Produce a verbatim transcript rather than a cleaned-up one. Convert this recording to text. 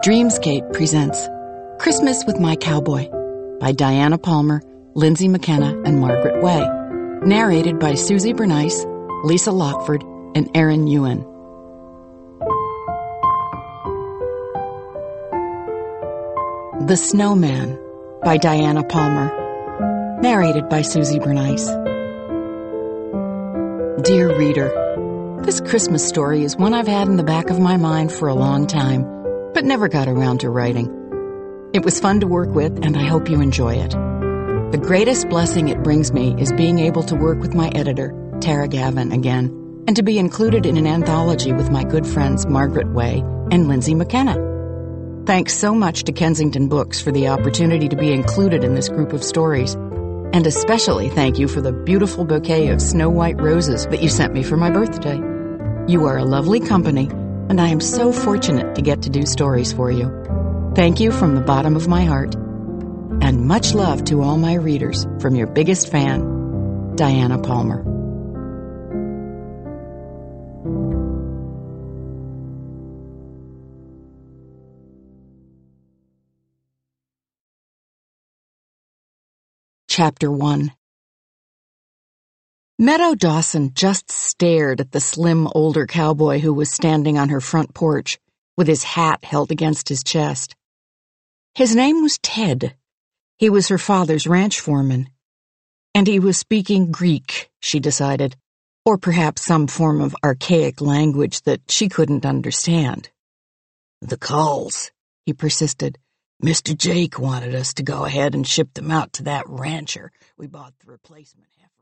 Dreamscape presents Christmas with My Cowboy by Diana Palmer, Lindsay McKenna, and Margaret Way. Narrated by Susie Bernice, Lisa Lockford, and Erin Ewan. The Snowman by Diana Palmer. Narrated by Susie Bernice. Dear reader, this Christmas story is one I've had in the back of my mind for a long time, but never got around to writing. It was fun to work with, and I hope you enjoy it. The greatest blessing it brings me is being able to work with my editor, Tara Gavin, again, and to be included in an anthology with my good friends Margaret Way and Lindsay McKenna. Thanks so much to Kensington Books for the opportunity to be included in this group of stories. And especially thank you for the beautiful bouquet of snow white roses that you sent me for my birthday. You are a lovely company, and I am so fortunate to get to do stories for you. Thank you from the bottom of my heart. And much love to all my readers from your biggest fan, Diana Palmer. Chapter one. Meadow Dawson just stared at the slim older cowboy who was standing on her front porch with his hat held against his chest. His name was Ted. He was her father's ranch foreman. And he was speaking Greek, she decided, or perhaps some form of archaic language that she couldn't understand. "The culls," he persisted. "Mister Jake wanted us to go ahead and ship them out to that rancher we bought the replacement heifer